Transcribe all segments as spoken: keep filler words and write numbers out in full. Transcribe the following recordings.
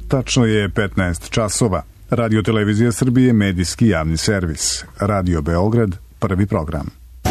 Tačno je petnaest časova. Radio Televizija Srbije, medijski javni servis. Radio Beograd, prvi program.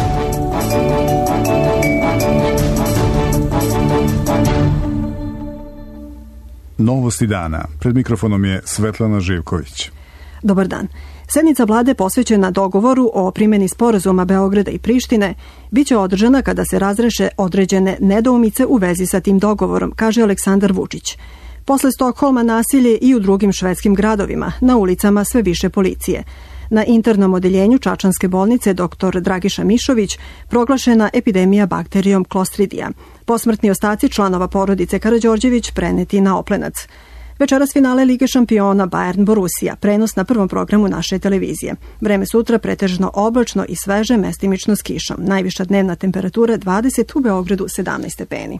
Novosti dana. Pred mikrofonom je Svetlana Živković. Dobar dan. Sednica vlade posvećena dogovoru o primjeni sporazuma Beograda i Prištine biće održana kada se razreše određene nedoumice u vezi sa tim dogovorom, kaže Aleksandar Vučić. Posle Stokholma nasilje i u drugim švedskim gradovima, na ulicama sve više policije. Na internom odeljenju Čačanske bolnice dr Dragiša Mišović proglašena epidemija bakterijom Klostridija. Posmrtni ostaci članova porodice Karađorđević preneti na Oplenac. Večeras finale Lige šampiona Bayern Borussia, prenos na prvom programu naše televizije. Vreme sutra pretežno oblačno i sveže, mestimično s kišom. Najviša dnevna temperatura dvadeset, u Beogradu sedamnaest stepeni.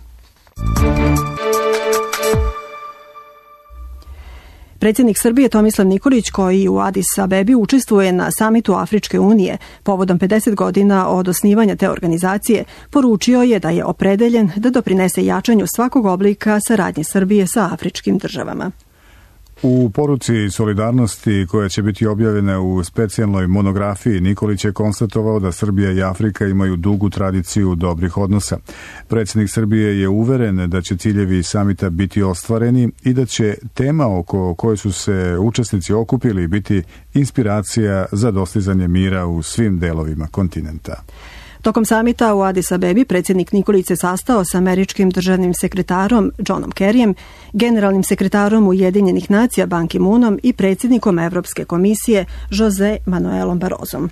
Predsjednik Srbije Tomislav Nikolić, koji u Adis Abebi učestvuje na samitu Afričke unije povodom pedeset godina od osnivanja te organizacije, poručio je da je opredeljen da doprinese jačanju svakog oblika saradnje Srbije sa afričkim državama. U poruci solidarnosti koja će biti objavljena u specijalnoj monografiji, Nikolić je konstatovao da Srbija i Afrika imaju dugu tradiciju dobrih odnosa. Predsjednik Srbije je uveren da će ciljevi samita biti ostvareni i da će tema oko koje su se učesnici okupili biti inspiracija za dostizanje mira u svim delovima kontinenta. Tokom samita u Adis Abebi predsjednik Nikolić se sastao sa američkim državnim sekretarom Johnom Kerryjem, generalnim sekretarom Ujedinjenih nacija Ban Ki-moonom i predsjednikom Evropske komisije Jose Manuelom Barrosom.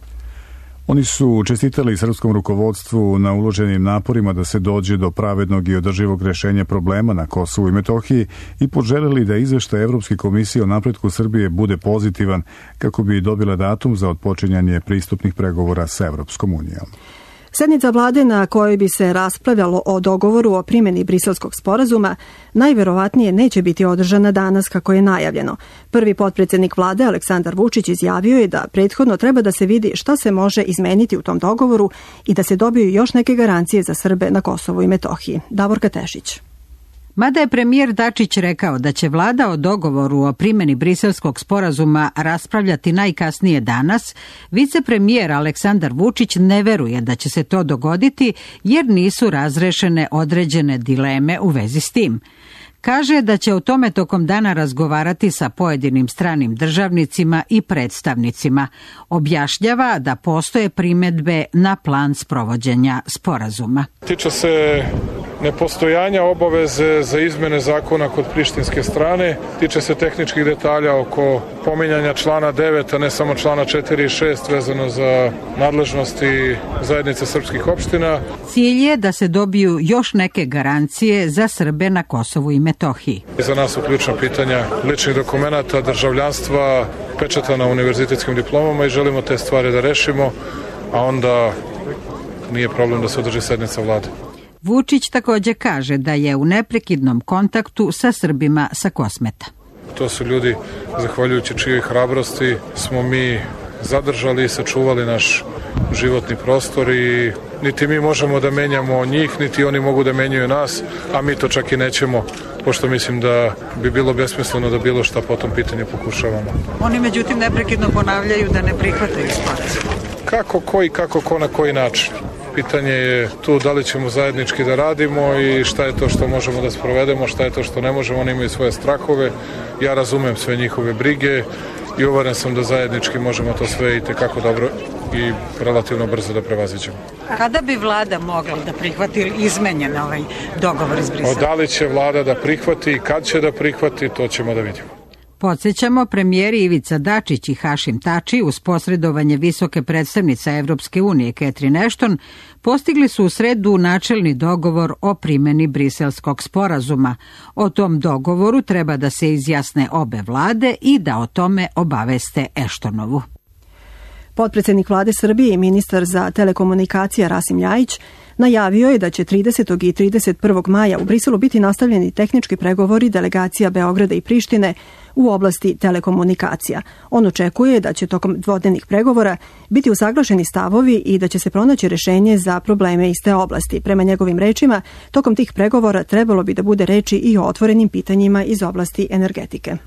Oni su čestitali srpskom rukovodstvu na uloženim naporima da se dođe do pravednog i održivog rešenja problema na Kosovu i Metohiji i poželeli da izveštaj Evropske komisije o napretku Srbije bude pozitivan kako bi dobila datum za otpočinjanje pristupnih pregovora sa Evropskom unijom. Sednica vlade na kojoj bi se raspravljalo o dogovoru o primjeni Briselskog sporazuma najverovatnije neće biti održana danas kako je najavljeno. Prvi potpredsjednik vlade Aleksandar Vučić izjavio je da prethodno treba da se vidi šta se može izmeniti u tom dogovoru i da se dobiju još neke garancije za Srbe na Kosovu i Metohiji. Davorka Tešić. Mada je premijer Dačić rekao da će vlada o dogovoru o primjeni Briselskog sporazuma raspravljati najkasnije danas, vicepremijer Aleksandar Vučić ne veruje da će se to dogoditi jer nisu razrešene određene dileme u vezi s tim. Kaže da će o tome tokom dana razgovarati sa pojedinim stranim državnicima i predstavnicima. Objašnjava da postoje primjedbe na plan sprovođenja sporazuma. Tiče se nepostojanja obaveze za izmene zakona kod prištinske strane, tiče se tehničkih detalja oko pominjanja člana devet, a ne samo člana četiri i šest vezano za nadležnosti zajednice srpskih opština. Cilj je da se dobiju još neke garancije za Srbe na Kosovu i Metohiji. Za nas su ključna pitanja ličnih dokumenata, državljanstva, pečata na univerzitetskim diplomama i želimo te stvari da rešimo, a onda nije problem da se održi sednica vlade. Vučić također kaže da je u neprekidnom kontaktu sa Srbima sa Kosmeta. To su ljudi, zahvaljujući čijoj hrabrosti, smo mi zadržali i sačuvali naš životni prostor i niti mi možemo da menjamo njih, niti oni mogu da menjaju nas, a mi to čak i nećemo, pošto mislim da bi bilo besmisleno da bilo šta po tom pitanju pokušavamo. Oni međutim neprekidno ponavljaju da ne prihvataju sporazum. Kako, koji, kako, ko, na koji način. Pitanje je tu da li ćemo zajednički da radimo i šta je to što možemo da sprovedemo, šta je to što ne možemo, oni imaju svoje strahove. Ja razumem sve njihove brige i uveren sam da zajednički možemo to sve i tekako dobro i relativno brzo da prevaziđemo. Kada bi vlada mogla da prihvati izmenjen ovaj dogovor iz Brisela? Da li će vlada da prihvati i kad će da prihvati, to ćemo da vidimo. Podsjećamo, premijeri Ivica Dačić i Hašim Tači uz posredovanje visoke predstavnice Evropske unije Catherine Ashton postigli su u sredu načelni dogovor o primjeni Briselskog sporazuma. O tom dogovoru treba da se izjasne obe vlade i da o tome obaveste Ashtonovu. Potpredsjednik vlade Srbije i ministar za telekomunikacije Rasim Ljajić najavio je da će tridesetog i trideset prvog maja u Briselu biti nastavljeni tehnički pregovori delegacija Beograda i Prištine u oblasti telekomunikacija. On očekuje da će tokom dvodnevnih pregovora biti usaglašeni stavovi i da će se pronaći rešenje za probleme iz te oblasti. Prema njegovim rečima, tokom tih pregovora trebalo bi da bude reči i o otvorenim pitanjima iz oblasti energetike.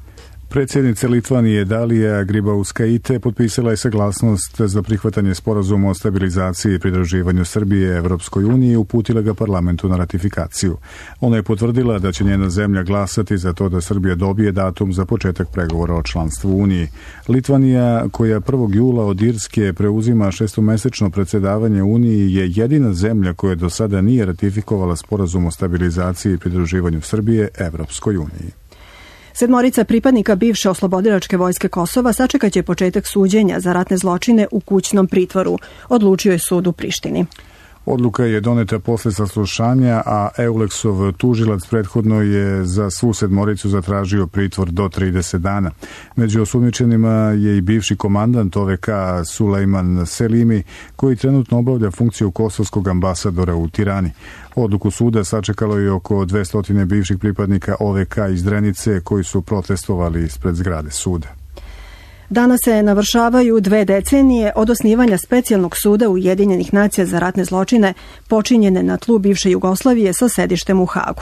Predsjednica Litvanije Dalija Grybauskaitė potpisala je saglasnost za prihvatanje sporazuma o stabilizaciji i pridruživanju Srbije Evropskoj uniji i uputila ga parlamentu na ratifikaciju. Ona je potvrdila da će njena zemlja glasati za to da Srbija dobije datum za početak pregovora o članstvu u Uniji. Litvanija, koja prvog jula od Irske preuzima šestomesečno predsjedavanje Uniji, je jedina zemlja koja do sada nije ratifikovala sporazum o stabilizaciji i pridruživanju Srbije Evropskoj uniji. Sedmorica pripadnika bivše oslobodilačke vojske Kosova sačekaće početak suđenja za ratne zločine u kućnom pritvoru, odlučio je sud u Prištini. Odluka je doneta posle saslušanja, a Euleksov tužilac prethodno je za svu sedmoricu zatražio pritvor do trideset dana. Među osumnjičenima je i bivši komandant O V K Sulejman Selimi, koji trenutno obavlja funkciju kosovskog ambasadora u Tirani. Odluku suda sačekalo je oko dvesta bivših pripadnika O V K iz Drenice koji su protestovali ispred zgrade suda. Danas se navršavaju dve decenije od osnivanja specijalnog suda Ujedinjenih nacija za ratne zločine počinjene na tlu bivše Jugoslavije sa sedištem u Hagu.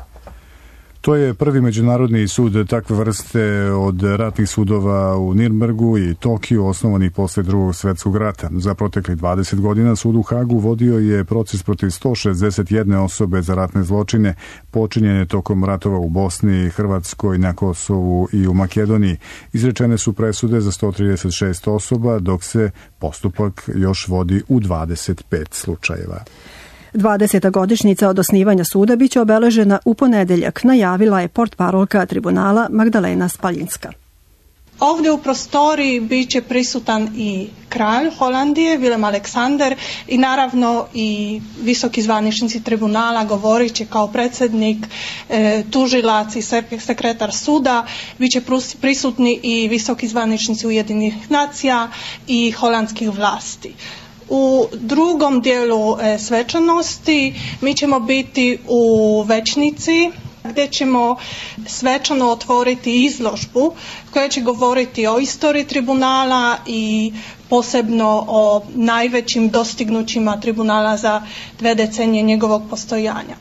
To je prvi međunarodni sud takve vrste od ratnih sudova u Nirnbergu i Tokiju, osnovani posle drugog svetskog rata. Za protekli dvadeset godina sud u Hagu vodio je proces protiv sto šezdeset jedne osobe za ratne zločine počinjene tokom ratova u Bosni, Hrvatskoj, na Kosovu i u Makedoniji. Izrečene su presude za sto trideset šest osoba, dok se postupak još vodi u dvadeset pet slučajeva. dvadeseta godišnjica od osnivanja suda biće obeležena u ponedeljak, najavila je portparolka tribunala Magdalena Spaljinska. Ovdje u prostoriji bit će prisutan i kralj Holandije, Willem Alexander, i naravno i visoki zvaničnici tribunala, govorit će kao predsjednik, e, tužilac i sekretar suda, bit će prisutni i visoki zvaničnici Ujedinjenih nacija i holandskih vlasti. U drugom dijelu e, svečanosti mi ćemo biti u Večnici, gdje ćemo svečano otvoriti izložbu koja će govoriti o istoriji tribunala i posebno o najvećim dostignućima tribunala za dve decenije njegovog postojanja.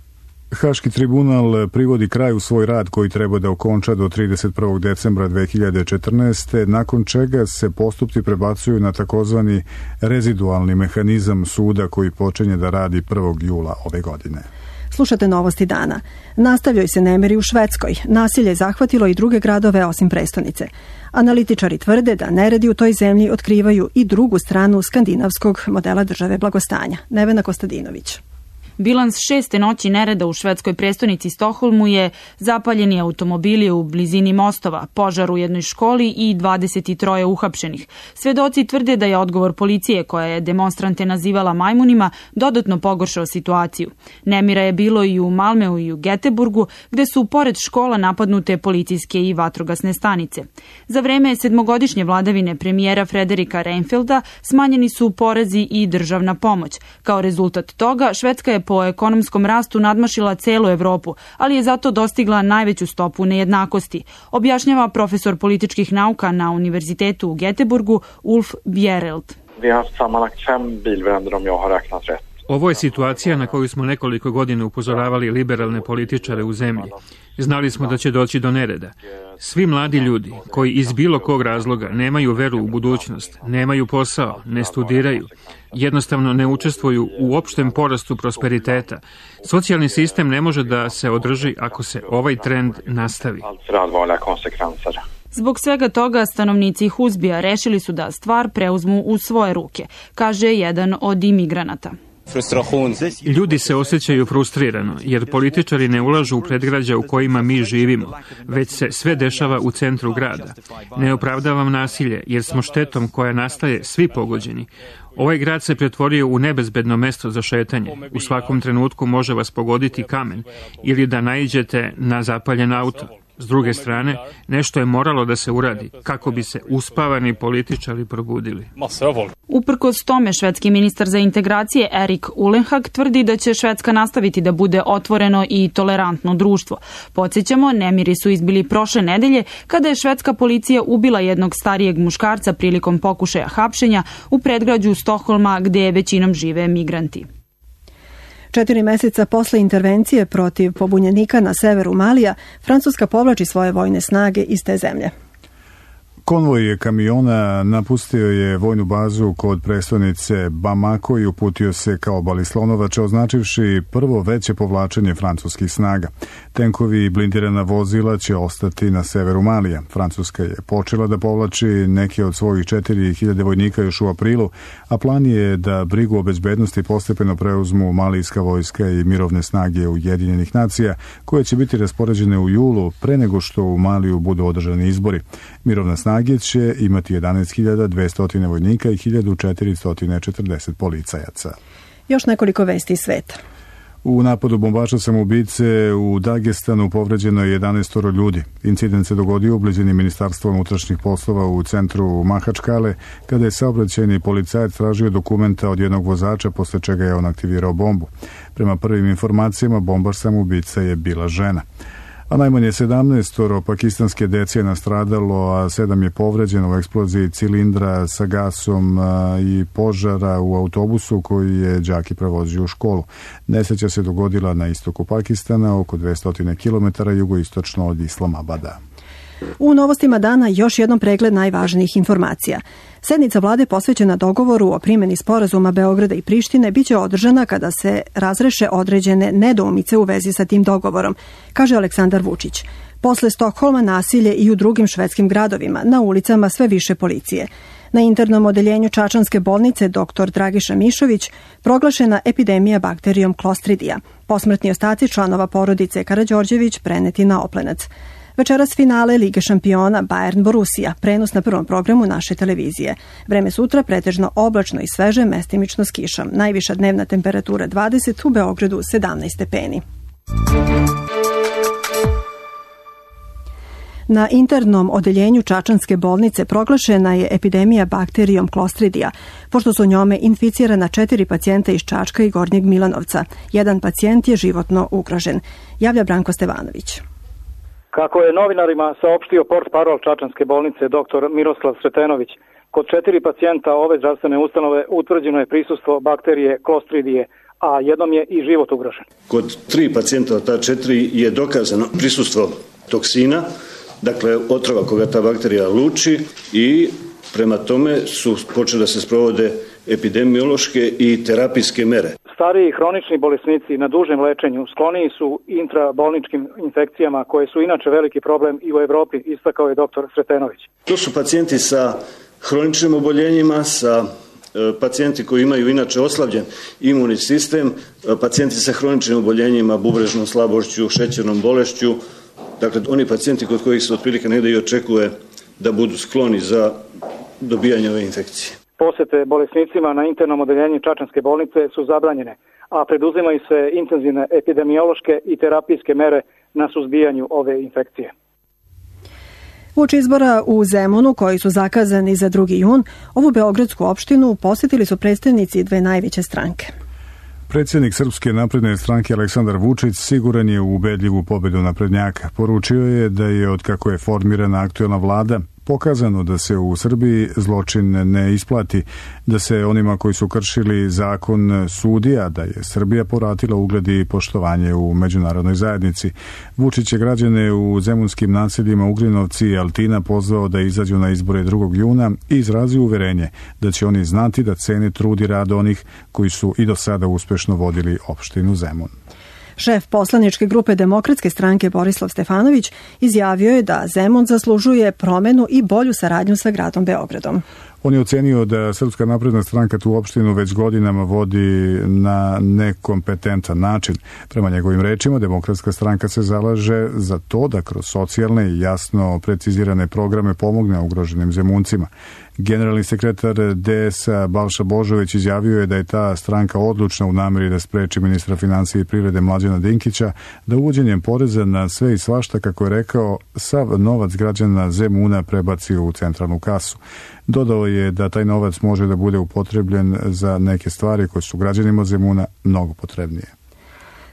Haški tribunal privodi kraju svoj rad koji treba da okonča do trideset prvog decembra dve hiljade četrnaeste. nakon čega se postupci prebacuju na takozvani rezidualni mehanizam suda koji počinje da radi prvog jula ove godine. Slušate novosti dana. Nastavljaju se nemiri u Švedskoj. Nasilje je zahvatilo i druge gradove osim prestonice. Analitičari tvrde da neredi u toj zemlji otkrivaju i drugu stranu skandinavskog modela države blagostanja. Nevena Kostadinović. Bilans šeste noći nereda u švedskoj prestonici Stokholmu je zapaljeni automobili u blizini mostova, požar u jednoj školi i dvadeset tri uhapšenih. Svedoci tvrde da je odgovor policije, koja je demonstrante nazivala majmunima, dodatno pogoršao situaciju. Nemira je bilo i u Malmeu i u Göteborgu, gde su pored škola napadnute policijske i vatrogasne stanice. Za vreme sedmogodišnje vladavine premijera Frederika Reinfeldta smanjeni su porezi i državna pomoć. Kao rezultat toga, Švedska je po ekonomskom rastu nadmašila celu Evropu, ali je zato dostigla najveću stopu nejednakosti, objašnjava profesor političkih nauka na Univerzitetu u Göteborgu Ulf Bjereld. Ovo je situacija na koju smo nekoliko godina upozoravali liberalne političare u zemlji. Znali smo da će doći do nereda. Svi mladi ljudi koji iz bilo kog razloga nemaju veru u budućnost, nemaju posao, ne studiraju, jednostavno ne učestvuju u opštem porastu prosperiteta. Socijalni sistem ne može da se održi ako se ovaj trend nastavi. Zbog svega toga stanovnici Husbija rešili su da stvar preuzmu u svoje ruke, kaže jedan od imigranata. Ljudi se osjećaju frustrirano, jer političari ne ulažu u predgrađa u kojima mi živimo, već se sve dešava u centru grada. Ne opravdavam nasilje, jer smo štetom koja nastaje svi pogođeni. Ovaj grad se pretvorio u nebezbedno mesto za šetanje. U svakom trenutku može vas pogoditi kamen ili da naiđete na zapaljen auto. S druge strane, nešto je moralo da se uradi kako bi se uspavani političari probudili. Uprkos tome, švedski ministar za integracije Erik Ullenhag tvrdi da će Švedska nastaviti da bude otvoreno i tolerantno društvo. Podsjećamo, nemiri su izbili prošle nedelje kada je švedska policija ubila jednog starijeg muškarca prilikom pokušaja hapšenja u predgrađu Stokholma gde većinom žive migranti. Četiri meseca posle intervencije protiv pobunjenika na severu Malija, Francuska povlači svoje vojne snage iz te zemlje. Konvoj kamiona napustio je vojnu bazu kod prestonice Bamako i uputio se kao balislonovač, označivši prvo veće povlačenje francuskih snaga. Tenkovi i blindirana vozila će ostati na severu Malija. Francuska je počela da povlači neke od svojih četiri hiljade vojnika još u aprilu, a plan je da brigu o bezbednosti postepeno preuzmu malijska vojska i mirovne snage Ujedinjenih nacija, koje će biti raspoređene u julu pre nego što u Maliju budu održani izbori. Mirovna snaga će imati jedanaest hiljada dvesta vojnika i hiljadu četiristo četrdeset policajaca. Još nekoliko vesti iz sveta. U napadu bombaša samoubice u Dagestanu povređeno je jedanaest ljudi. Incident se dogodio u blizini Ministarstva unutrašnjih poslova u centru Mahačkale, kada je saobraćajni policajac tražio dokumenta od jednog vozača, posle čega je on aktivirao bombu. Prema prvim informacijama, bombaš samoubica je bila žena. A najmanje sedamnaest pakistanske dece je nastradalo, a sedam je povređeno u eksploziji cilindra sa gasom i požara u autobusu koji je đaki prevozio u školu. Nesreća se dogodila na istoku Pakistana, oko dvesta kilometara jugoistočno od Islamabada. U novostima dana još jednom pregled najvažnijih informacija. Sednica vlade posvećena dogovoru o primjeni sporazuma Beograda i Prištine biće održana kada se razreše određene nedoumice u vezi sa tim dogovorom, kaže Aleksandar Vučić. Posle Stokholma nasilje i u drugim švedskim gradovima, na ulicama sve više policije. Na internom odeljenju Čačanske bolnice dr Dragiša Mišović proglašena epidemija bakterijom Klostridija. Posmrtni ostaci članova porodice Karađorđević preneti na Oplenac. Večeras finale Lige šampiona Bayern Borussia, prenos na prvom programu naše televizije. Vreme sutra pretežno oblačno i sveže, mestimično s kišom. Najviša dnevna temperatura dvadeset, u Beogradu sedamnaest stepeni. Na internom odeljenju Čačanske bolnice proglašena je epidemija bakterijom Klostridija, pošto su njome inficirana četiri pacijenta iz Čačka i Gornjeg Milanovca. Jedan pacijent je životno ugrožen, javlja Branko Stevanović. Kako je novinarima saopštio portparol Čačanske bolnice dr Miroslav Sretenović, kod četiri pacijenta ove zdravstvene ustanove utvrđeno je prisustvo bakterije Klostridije, a jednom je i život ugrožen. Kod tri pacijenta od ta četiri je dokazano prisustvo toksina, dakle otrova koga ta bakterija luči, i prema tome su počele da se sprovode epidemiološke i terapijske mere. Stariji hronični bolesnici na dužem lečenju skloniji su intrabolničkim infekcijama, koje su inače veliki problem i u Evropi, istakao je dr Sretenović. To su pacijenti sa hroničnim oboljenjima, sa e, pacijenti koji imaju inače oslabljen imunni sistem, e, pacijenti sa hroničnim oboljenjima, bubrežnom slabošću, šećernom bolešću, dakle oni pacijenti kod kojih se otprilike negdje i očekuje da budu skloni za dobijanje ove infekcije. Posete bolesnicima na internom odeljenju Čačanske bolnice su zabranjene, a preduzimaju se intenzivne epidemiološke i terapijske mere na suzbijanju ove infekcije. Uoči izbora u Zemunu, koji su zakazani za drugi jun, ovu beogradsku opštinu posjetili su predstavnici dve najveće stranke. Predsjednik Srpske napredne stranke Aleksandar Vučić siguran je u ubedljivu pobedu naprednjaka. Poručio je da je, od kako je formirana aktuelna vlada, pokazano da se u Srbiji zločin ne isplati, da se onima koji su kršili zakon sudi, a da je Srbija povratila ugled i poštovanje u međunarodnoj zajednici. Vučić je građane u zemunskim naseljima Ugrinovci i Altina pozvao da izađu na izbore drugog juna i izrazio uverenje da će oni znati da cene trud i rad onih koji su i do sada uspešno vodili opštinu Zemun. Šef poslaničke grupe Demokratske stranke Borislav Stefanović izjavio je da Zemun zaslužuje promenu i bolju saradnju sa gradom Beogradom. On je ocenio da Srpska napredna stranka tu opštinu već godinama vodi na nekompetentan način. Prema njegovim rečima, Demokratska stranka se zalaže za to da kroz socijalne i jasno precizirane programe pomogne ugroženim Zemuncima. Generalni sekretar D S A Balša Božović izjavio je da je ta stranka odlučna u nameri da spreči ministra financije i privrede Mlađana Dinkića da uvođenjem poreza na sve i svašta, kako je rekao, sav novac građana Zemuna prebaci u centralnu kasu. Dodao je da taj novac može da bude upotrebljen za neke stvari koje su građanima Zemuna mnogo potrebnije.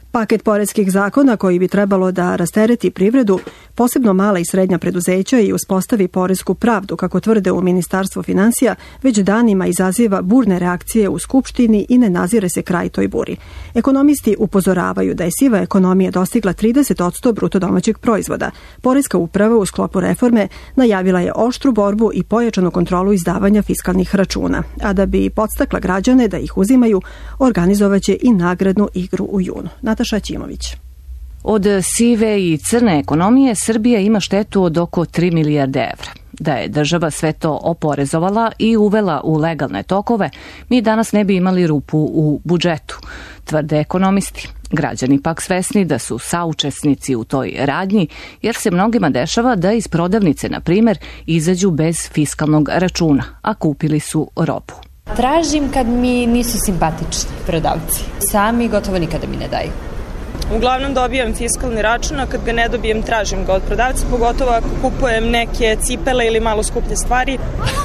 Paket poreskih zakona koji bi trebalo da rastereti privredu, posebno mala i srednja preduzeća i uspostavi poresku pravdu, kako tvrde u Ministarstvu finansija, već danima izaziva burne reakcije u Skupštini i ne nazire se kraj toj buri. Ekonomisti upozoravaju da je siva ekonomija dostigla trideset posto bruto domaćeg proizvoda. Poreska uprava u sklopu reforme najavila je oštru borbu i pojačanu kontrolu izdavanja fiskalnih računa, a da bi podstakla građane da ih uzimaju, organizovaće i nagradnu igru u junu. Nataša Ćimović. Od sive i crne ekonomije Srbija ima štetu od oko tri milijarde evra. Da je država sve to oporezovala i uvela u legalne tokove, mi danas ne bi imali rupu u budžetu, tvrde ekonomisti. Građani pak svesni da su saučesnici u toj radnji, jer se mnogima dešava da iz prodavnice, na primjer, izađu bez fiskalnog računa, a kupili su robu. Tražim kad mi nisu simpatični prodavci. Sami gotovo nikada mi ne daju. Uglavnom dobijam fiskalni račun, a kad ga ne dobijem tražim ga od prodavca, pogotovo ako kupujem neke cipele ili malo skuplje stvari.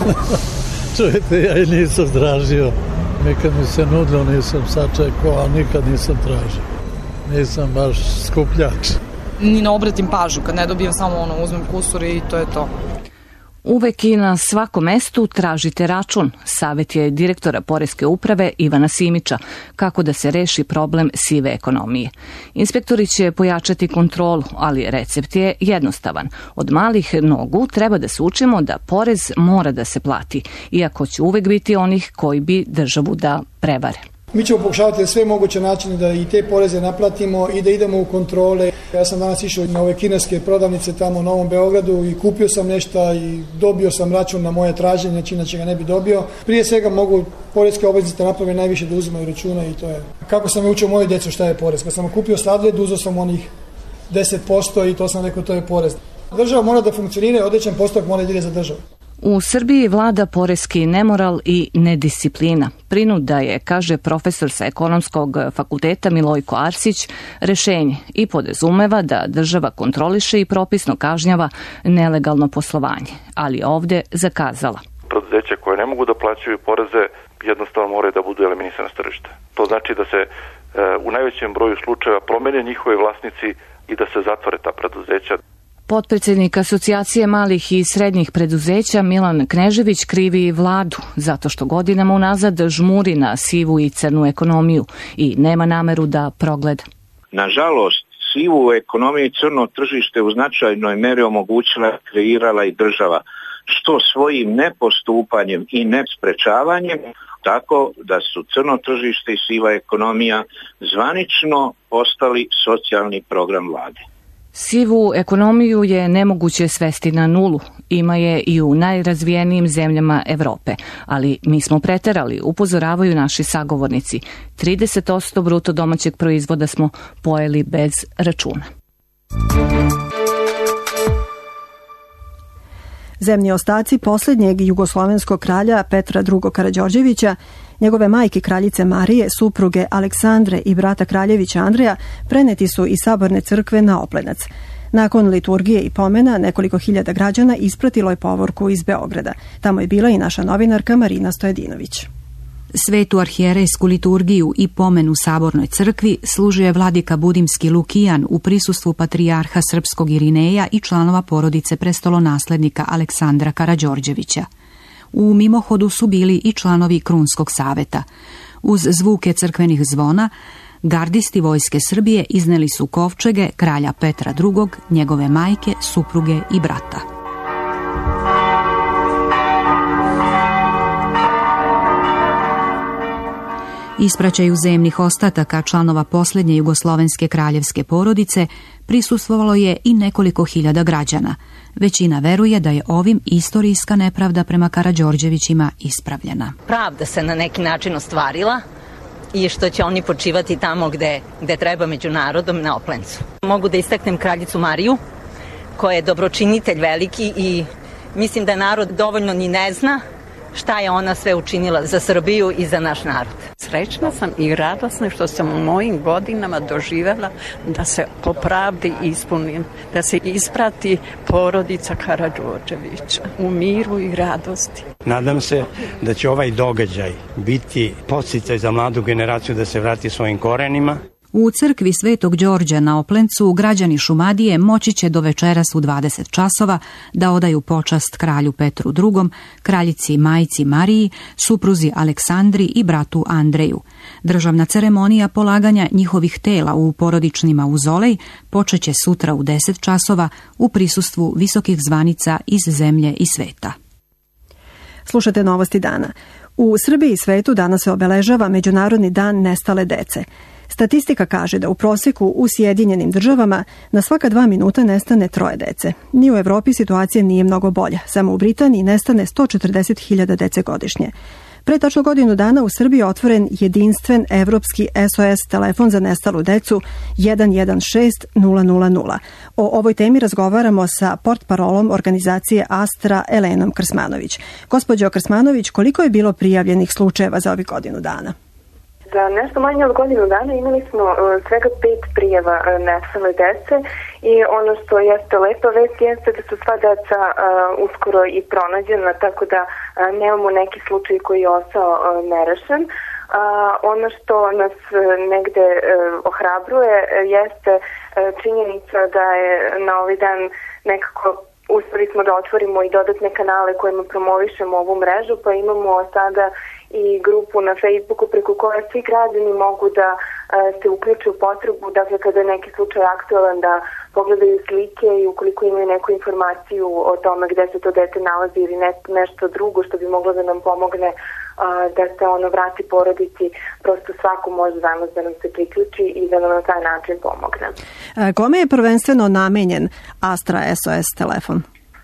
Čujete, ja i nisam tražio. Nikad mi se nudilo, nisam sačekao, a nikad nisam tražio. Nisam baš skupljač. Ni ne obratim pažu, kad ne dobijem samo ono, uzmem kusur i to je to. Uvek i na svakom mestu tražite račun, savjet je direktora Poreske uprave Ivana Simića, kako da se reši problem sive ekonomije. Inspektori će pojačati kontrolu, ali recept je jednostavan. Od malih nogu treba da se učimo da porez mora da se plati, iako će uvek biti onih koji bi državu da prevare. Mi ćemo pokušavati sve moguće načine da i te poreze naplatimo i da idemo u kontrole. Ja sam danas išao na ove kineske prodavnice tamo u Novom Beogradu i kupio sam nešto i dobio sam račun na moje traženje, znači inače ga ne bi dobio. Prije svega mogu poreske obveznice naprave najviše da uzimaju računa i to je. Kako sam učio moju djecu šta je porez? Kad sam kupio sladoled, uzeo sam onih deset posto i to sam rekao to je porez. Država mora da funkcionira i određen postotak mora da ide za državu. U Srbiji vlada poreski nemoral i nedisciplina. Prinuda je, kaže profesor sa ekonomskog fakulteta Milojko Arsić, rešenje i podrazumeva da država kontroliše i propisno kažnjava nelegalno poslovanje, ali ovde zakazala. Preduzeća koje ne mogu da plaćaju poreze jednostavno moraju da budu eliminisane s tržišta. To znači da se e, u najvećem broju slučajeva promene njihove vlasnici i da se zatvore ta preduzeća. Potpredsjednik Asocijacije malih i srednjih preduzeća Milan Knežević krivi vladu zato što godinama unazad žmuri na sivu i crnu ekonomiju i nema nameru da progleda. Nažalost, sivu ekonomiju i crno tržište u značajnoj meri omogućila, kreirala i država, što svojim nepostupanjem i nesprečavanjem, tako da su crno tržište i siva ekonomija zvanično postali socijalni program vlade. Sivu ekonomiju je nemoguće svesti na nulu. Ima je i u najrazvijenijim zemljama Evrope, ali mi smo preterali, upozoravaju naši sagovornici. trideset posto bruto domaćeg proizvoda smo pojeli bez računa. Zemlji ostaci posljednjeg jugoslovenskog kralja Petra drugog Karađorđevića, njegove majke kraljice Marije, supruge Aleksandre i brata kraljevića Andreja preneti su iz Saborne crkve na Oplenac. Nakon liturgije i pomena nekoliko hiljada građana ispratilo je povorku iz Beograda. Tamo je bila i naša novinarka Marina Stojedinović. Svetu arhijerejsku liturgiju i pomen u Sabornoj crkvi služio je vladika Budimski Lukijan u prisustvu patrijarha srpskog Irineja i članova porodice prestolonaslednika Aleksandra Karađorđevića. U mimohodu su bili i članovi Krunskog saveta. Uz zvuke crkvenih zvona, gardisti vojske Srbije izneli su kovčege kralja Petra drugog, njegove majke, supruge i brata. Ispraćaju zemnih ostataka članova posljednje jugoslovenske kraljevske porodice prisustvovalo je i nekoliko hiljada građana. Većina veruje da je ovim istorijska nepravda prema Karađorđevićima ispravljena. Pravda se na neki način ostvarila i što će oni počivati tamo gde, gde treba među narodom na Oplencu. Mogu da istaknem kraljicu Mariju, koja je dobročinitelj veliki i mislim da narod dovoljno ni ne zna šta je ona sve učinila za Srbiju i za naš narod. Srećna sam i radosna što sam u mojim godinama doživjela da se po pravdi ispunim, da se isprati porodica Karađorđevića u miru i radosti. Nadam se da će ovaj događaj biti podsticaj za mladu generaciju da se vrati svojim korenima. U crkvi Svetog Đorđa na Oplencu građani Šumadije moći će do večeras u dvadeset časova da odaju počast kralju Petru drugom, kraljici majci Mariji, supruzi Aleksandri i bratu Andreju. Državna ceremonija polaganja njihovih tela u porodični mauzolej počeće sutra u deset časova u prisustvu visokih zvanica iz zemlje i sveta. Slušate novosti dana. U Srbiji i svetu danas se obeležava Međunarodni dan nestale dece. Statistika kaže da u prosjeku u Sjedinjenim državama na svaka dva minuta nestane troje dece. Ni u Evropi situacija nije mnogo bolja. Samo u Britaniji nestane sto četrdeset hiljada dece godišnje. Pre tačno godinu dana u Srbiji je otvoren jedinstven evropski S O S telefon za nestalu decu jedan jedan šest nula nula nula. O ovoj temi razgovaramo sa portparolom organizacije Astra Elenom Krsmanović. Gospođo Krsmanović, koliko je bilo prijavljenih slučajeva za ovih godinu dana? Za nešto manje od godinu dana imali smo uh, svega pet prijava uh, nestale dece i ono što jeste lepa vest jeste da su sva deca uh, uskoro i pronađena, tako da uh, nemamo neki slučaj koji je ostao uh, nerešen. Uh, ono što nas uh, negde uh, ohrabruje uh, jeste uh, činjenica da je na ovaj dan nekako uspeli smo da otvorimo i dodatne kanale kojima promovišemo ovu mrežu, pa imamo sada i grupu na Facebooku preko koje svi građani mogu da uh, se uključe u potrebu, dakle kada je neki slučaj aktualan da pogledaju slike i ukoliko imaju neku informaciju o tome gde se to dete nalazi ili ne, nešto drugo što bi moglo da nam pomogne uh, da se ono vrati porodici, prosto svako može danas da nam se priključi i da nam na taj način pomogne. A, kome je prvenstveno namenjen Astra S O S telefon?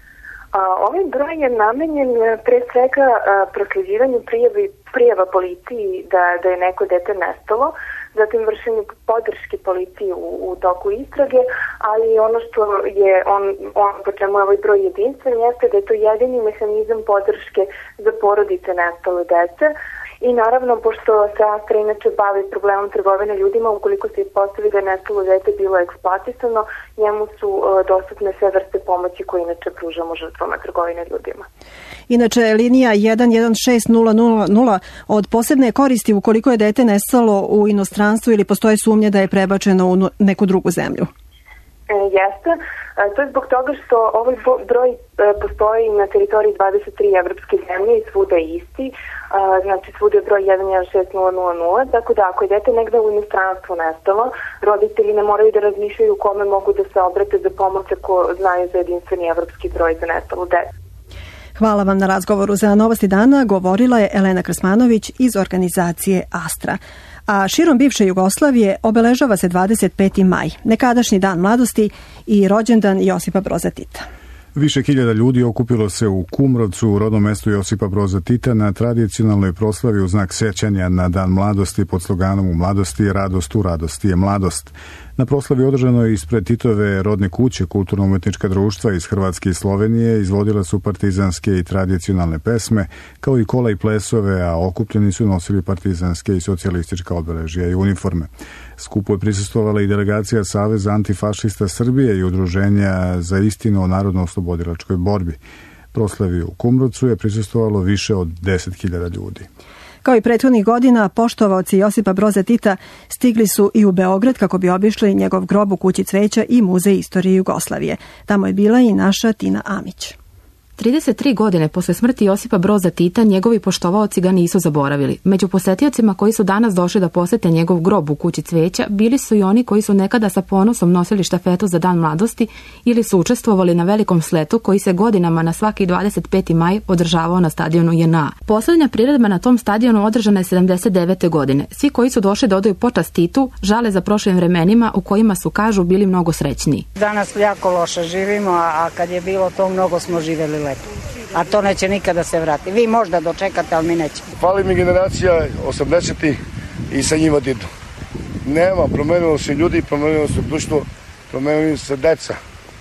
A, ovaj broj je namenjen pre svega a, prosleđivanju prijava, prijava policiji da, da je neko dete nestalo, zatim vršenju podrške policiji u, u toku istrage, ali ono što je on, on po čemu je ovaj broj jedinstven jeste da je to jedini mehanizam podrške za porodice nestale dece. I naravno, pošto se Astra inače bavi problemom trgovine ljudima, ukoliko se ispostavi da je nestalo dete bilo eksploatisano, njemu su uh, dostupne sve vrste pomoći koje inače pružamo žrtvama trgovine ljudima. Inače, linija jedan jedan šest nula nula nula od posebne koristi ukoliko je dete nestalo u inostranstvu ili postoje sumnje da je prebačeno u neku drugu zemlju. E, jeste. E, to je zbog toga što ovaj broj e, postoji na teritoriji dvadeset tri evropske zemlje i svuda je isti. E, znači svuda je broj jedan jedan šest nula nula nula, tako da ako je dete negde u inostranstvu nestalo, roditelji ne moraju da razmišljaju kome mogu da se obrate za pomoć ako znaju za jedinstveni evropski broj za nestalu decu. Hvala vam na razgovoru. Za Novosti dana govorila je Elena Krsmanović iz organizacije Astra. A širom bivše Jugoslavije obeležava se dvadeset peti maj, nekadašnji dan mladosti i rođendan Josipa Broza Tita. Više hiljada ljudi okupilo se u Kumrovcu, u rodnom mestu Josipa Broza Tita, na tradicionalnoj proslavi u znak sećanja na dan mladosti pod sloganom "U mladosti je radost, u radosti je mladost". Na proslavi održano je ispred Titove rodne kuće kulturno-umetnička društva iz Hrvatske i Slovenije, izvodila su partizanske i tradicionalne pesme, kao i kola i plesove, a okupljeni su nosili partizanske i socijalistička obeležja i uniforme. Skupu je prisustvovala i delegacija Saveza antifašista Srbije i Udruženja za istinu o narodno-oslobodilačkoj borbi. Proslavi u Kumrovcu je prisustvovalo više od deset hiljada ljudi. Kao i prethodnih godina, poštovaoci Josipa Broza Tita stigli su i u Beograd kako bi obišli njegov grob u Kući cveća i Muzej istorije Jugoslavije. Tamo je bila i naša Tina Amić. trideset tri godine posle smrti Josipa Broza Tita, njegovi poštovaoci ga nisu zaboravili. Među posetiocima koji su danas došli da posete njegov grob u Kući cveća bili su i oni koji su nekada sa ponosom nosili štafetu za dan mladosti ili su učestvovali na velikom sletu koji se godinama na svaki dvadeset peti maj održavao na stadionu J N A. Poslednja priredba na tom stadionu održana je sedamdeset devete godine. Svi koji su došli da odaju počast Titu žale za prošlim vremenima u kojima su, kažu, bili mnogo srećniji. Danas jako loše živimo, a kad je bilo to mnogo smo živjeli lepo. A to neće nikada se vrati. Vi možda dočekate, ali mi neće. Fali mi generacija osamdesetih i sa njima Titu. Nema, promenilo se ljudi, promenilo se društvo, promenilo se deca.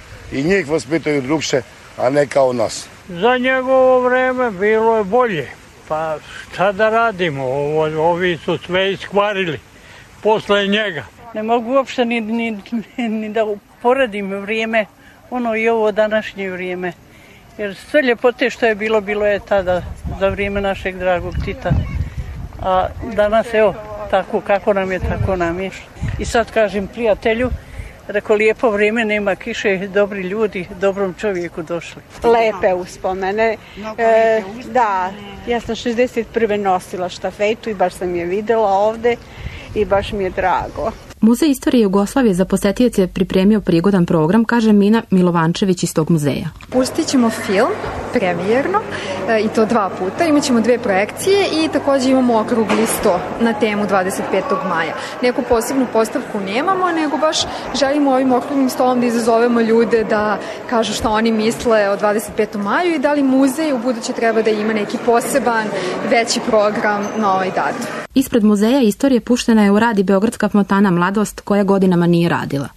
I njih vaspitaju drugše, a ne kao nas. Za njegovo vreme bilo je bolje. Pa šta da radimo? Ovi su sve iskvarili posle njega. Ne mogu uopšte ni, ni, ni da uporedim vrijeme, ono i ovo današnje vrijeme. Jer sve ljepote što je bilo, bilo je tada za vrijeme našeg dragog Tita. A danas, evo, tako kako nam je, tako nam je. I sad kažem prijatelju, rekao, lijepo vrijeme, nema kiše, dobri ljudi, dobrom čovjeku došli. Lepe uspomene. E, da, ja sam šezdeset prve nosila štafetu i baš sam je videla ovde i baš mi je drago. Muzej istorije Jugoslavije za posetioce je pripremio prigodan program, kaže Mina Milovančević iz tog muzeja. Pustit ćemo film, premijerno, i to dva puta. Imaćemo dve projekcije i također imamo okrugli sto na temu dvadeset petog maja. Neku posebnu postavku nemamo, nego baš želimo ovim okruglim stolom da izazovemo ljude da kažu šta oni misle o dvadeset petom maju i da li muzej u buduće treba da ima neki poseban, veći program na ovaj datum. Ispred muzeja istorije puštena je u rad i beogradska fontana Mladost, koja godinama nije radila.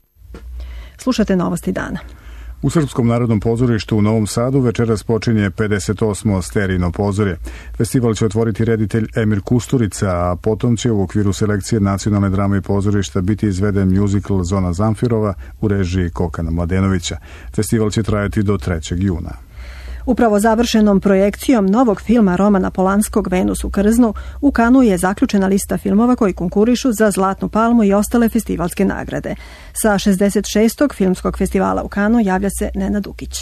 Slušate Novosti dana. U Srpskom narodnom pozorištu u Novom Sadu večeras počinje pedeset osmo Sterijino pozorje. Festival će otvoriti reditelj Emir Kusturica, a potom će u okviru selekcije Nacionalne drame i pozorišta biti izveden muzikl Zona Zamfirova u režiji Kokana Mladenovića. Festival će trajati do trećeg juna. Upravo završenom projekcijom novog filma Romana Polanskog Venus u Krznu u Kanu je zaključena lista filmova koji konkurišu za Zlatnu palmu i ostale festivalske nagrade. Sa šezdeset šestog filmskog festivala u Kanu javlja se Nenad Dukić.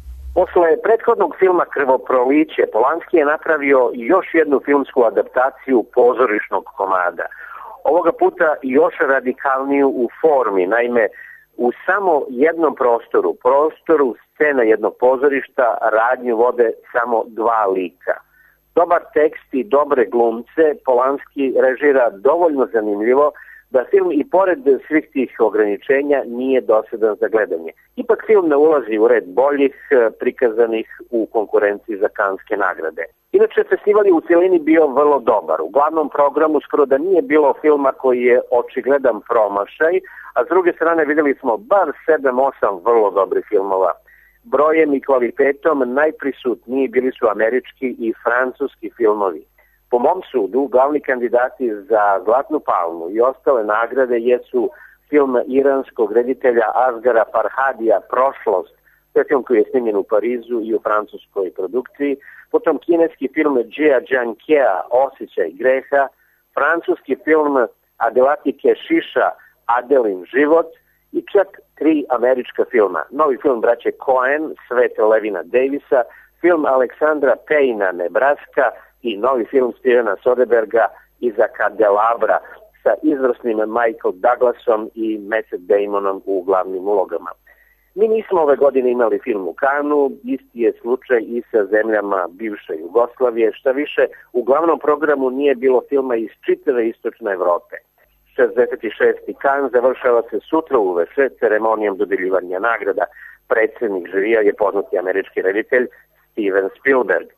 Posle prethodnog filma Krvoproliće, Polanski je napravio još jednu filmsku adaptaciju pozorišnog komada. Ovoga puta još radikalniju u formi, naime, u samo jednom prostoru, prostoru scena jednog pozorišta, radnju vode samo dva lika. Dobar tekst i dobre glumce Polanski režira dovoljno zanimljivo da film i pored svih tih ograničenja nije dosadan za gledanje. Ipak film ne ulazi u red boljih prikazanih u konkurenciji za Kanske nagrade. Inače, festival je u cijelini bio vrlo dobar. U glavnom programu skoro da nije bilo filma koji je očigledan promašaj, a s druge strane vidjeli smo bar sedam osam vrlo dobrih filmova. Brojem i kvalitetom najprisutniji bili su američki i francuski filmovi. Po mom sudu, glavni kandidati za Zlatnu palmu i ostale nagrade jesu film iranskog reditelja Asgara Farhadija Prošlost, to je film koji je snimljen u Parizu i u francuskoj produkciji, potom kineski film Jia Jiankea Osjećaj greha, francuski film Adelatike Šiša Adelin život i čak tri američka filma. Novi film braće Coen, Svet Levina Davisa, film Aleksandra Payna Nebraska i novi film Stevena Soderberga Iza Candelabra sa izvrsnim Michael Douglasom i Matt Damonom u glavnim ulogama. Mi nismo ove godine imali film u Kanu, isti je slučaj i sa zemljama bivše Jugoslavije, šta više u glavnom programu nije bilo filma iz čitave istočne Evrope. šezdeset šesti Kan završava se sutra uveče ceremonijom dodeljivanja nagrada. Predsjednik žirija je poznati američki reditelj Steven Spielberg.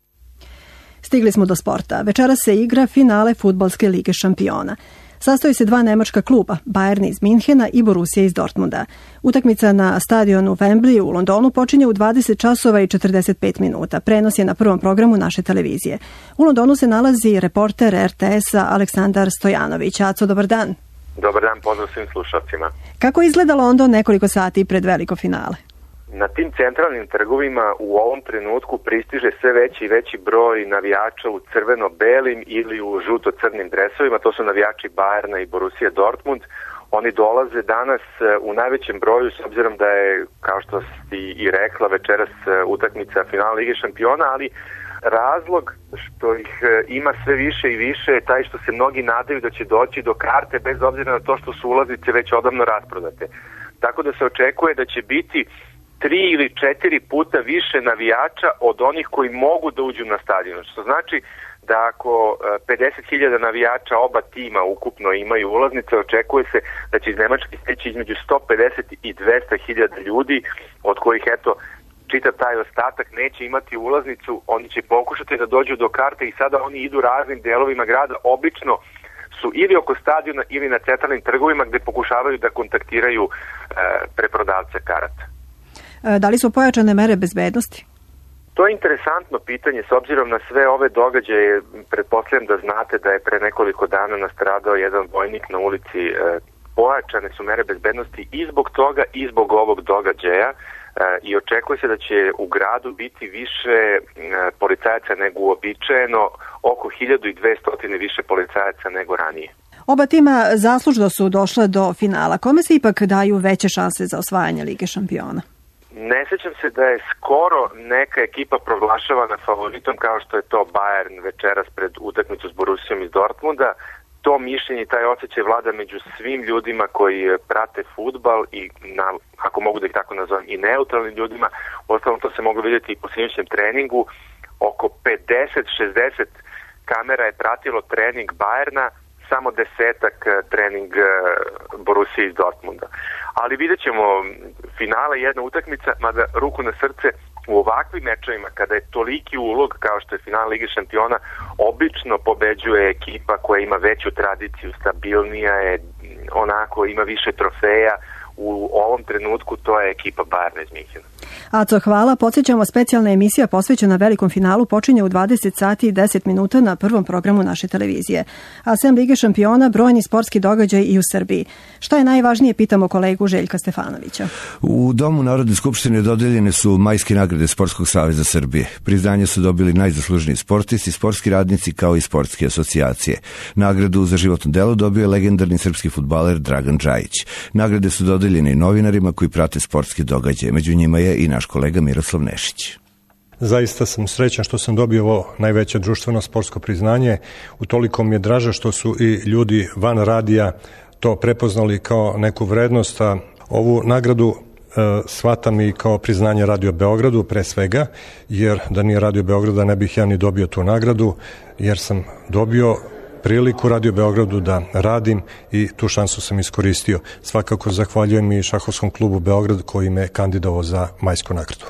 Stigli smo do sporta. Večeras se igra finale fudbalske lige šampiona. Sastoji se dva nemačka kluba, Bayern iz Minhena i Borussia iz Dortmunda. Utakmica na stadionu Wembley u Londonu počinje u dvadeset časova i četrdeset pet minuta. Prenos je na prvom programu naše televizije. U Londonu se nalazi reporter er te esa Aleksandar Stojanović. Aco, dobar dan. Dobar dan, pozdrav svim slušalcima. Kako izgleda London nekoliko sati pred veliko finale? Na tim centralnim trgovima u ovom trenutku pristiže sve veći i veći broj navijača u crveno-belim ili u žuto-crnim dresovima. To su navijači Bayerna i Borussia Dortmund. Oni dolaze danas u najvećem broju, s obzirom da je, kao što si i rekla, večeras utakmica finala Lige šampiona, ali razlog što ih ima sve više i više je taj što se mnogi nadaju da će doći do karte, bez obzira na to što su ulaznice već odavno rasprodate. Tako da se očekuje da će biti tri ili četiri puta više navijača od onih koji mogu da uđu na stadion. Što znači da ako pedeset hiljada navijača oba tima ukupno imaju ulaznice, očekuje se da će iz Nemačke steći između sto pedeset i dvesta hiljada ljudi, od kojih eto čitav taj ostatak neće imati ulaznicu. Oni će pokušati da dođu do karte i sada oni idu raznim delovima grada. Obično su ili oko stadiona ili na centralnim trgovima gde pokušavaju da kontaktiraju e, preprodavce karata. Da li su pojačane mere bezbednosti? To je interesantno pitanje s obzirom na sve ove događaje. Pretpostavljam da znate da je pre nekoliko dana nastradao jedan vojnik na ulici. Pojačane su mere bezbednosti i zbog toga i zbog ovog događaja i očekuje se da će u gradu biti više policajaca nego uobičajeno, oko hiljadu dvesta više policajaca nego ranije. Oba tima zaslužno su došle do finala. Kome se ipak daju veće šanse za osvajanje Lige šampiona? Ne sećam se da je skoro neka ekipa proglašavana favoritom kao što je to Bayern večeras pred utakmicu s Borussijom iz Dortmunda. To mišljenje i taj osjećaj vlada među svim ljudima koji prate fudbal i, na, ako mogu da ih tako nazovem, i neutralnim ljudima. Uostalom to se moglo vidjeti i po sinoćnjem treningu. Oko pedeset šezdeset kamera je pratilo trening Bayerna, samo desetak trening Borussije iz Dortmunda. Ali vidjet ćemo finale jedna utakmica, mada ruku na srce, u ovakvim mečevima, kada je toliki ulog kao što je final Lige šampiona, obično pobeđuje ekipa koja ima veću tradiciju, stabilnija je, onako ima više trofeja. U ovom trenutku to je ekipa Bayerna iz Minhena. Aco, hvala. Podsjećamo, specijalna emisija posvećena velikom finalu počinje u dvadeset sati i deset minuta na prvom programu naše televizije. A sem Lige šampiona, brojni sportski događaj i u Srbiji. Šta je najvažnije, pitamo kolegu Željka Stefanovića. U Domu Narodne skupštine dodeljene su majske nagrade Sportskog saveza Srbije. Priznanje su dobili najzaslužniji sportisti, sportski radnici kao i sportske asocijacije. Nagradu za životno delo dobio je legendarni srpski fudbaler Dragan Džajić. Nagrade su dodeljene i novinarima koji prate sportske događaje. Među njima je i naš kolega Miroslav Nešić. Zaista sam srećan što sam dobio ovo najveće društveno sportsko priznanje. Utoliko mi je draže što su i ljudi van radija to prepoznali kao neku vrednost. A ovu nagradu e, shvatam i kao priznanje Radio Beogradu pre svega, jer da nije Radio Beograda ne bih ja ni dobio tu nagradu, jer sam dobio priliku Radio Beogradu da radim i tu šansu sam iskoristio. Svakako zahvaljujem i Šahovskom klubu Beograd koji me kandidovao za majsku nagradu.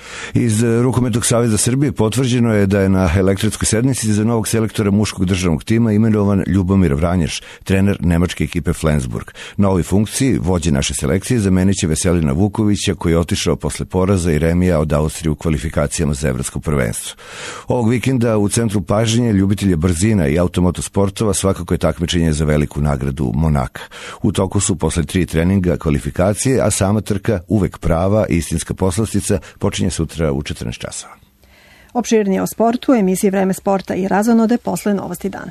Iz Rukometnog saveza Srbije potvrđeno je da je na elektronskoj sednici za novog selektora muškog državnog tima imenovan Ljubomir Vranješ, trener nemačke ekipe Flensburg. Na ovoj funkciji vođe naše selekcije zamenit će Veselina Vukovića koji je otišao posle poraza i remija od Austrije u kvalifikacijama za evropsko prvenstvo. Ovog vikenda u centru pažnje ljubitelja brzina i automotosportova svakako je takmičenje za veliku nagradu Monaka. U toku su posle tri treninga kvalifikacije, a sama trka uvek prava i istinska poslastica počinje sutra u četrnaest časova. Opširnije o sportu, emisiji Vreme sporta i razonode posle Novosti dana.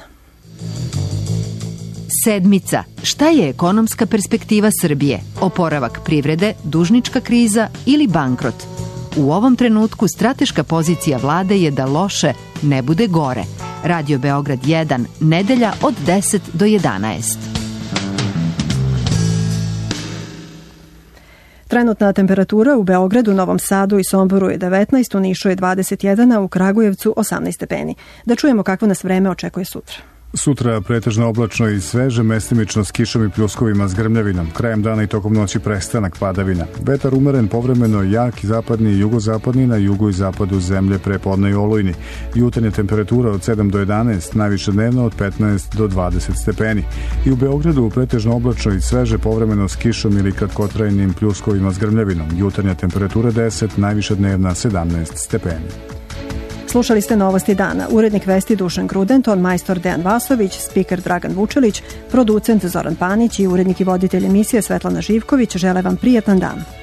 Sedmica. Šta je ekonomska perspektiva Srbije? Oporavak privrede, dužnička kriza ili bankrot? U ovom trenutku strateška pozicija vlade je da loše ne bude gore. Radio Beograd jedan, nedelja od deset do jedanaest. Trenutna temperatura u Beogradu, Novom Sadu i Somboru je devetnaest, u Nišu je dvadeset jedan, a u Kragujevcu osamnaest stepeni. Da čujemo kakvo nas vreme očekuje sutra. Sutra pretežno oblačno i sveže, mestimično s kišom i pljuskovima s grmljavinom. Krajem dana i tokom noći prestanak padavina. Vetar umeren, povremeno jak i zapadni i jugozapadni, na jugu i zapadu zemlje prepodne i olujni. Jutarnja temperatura od sedam do jedanaest, najviše dnevno od petnaest do dvadeset stepeni. I u Beogradu pretežno oblačno i sveže, povremeno s kišom ili kratkotrajnim pljuskovima s grmljavinom. Jutarnja temperatura deset, najviše dnevna sedamnaest stepeni. Slušali ste Novosti dana. Urednik vesti Dušan Gruden, ton majstor Dejan Vasović, spiker Dragan Vučelić, producent Zoran Panić i urednik i voditelj emisije Svetlana Živković žele vam prijatan dan.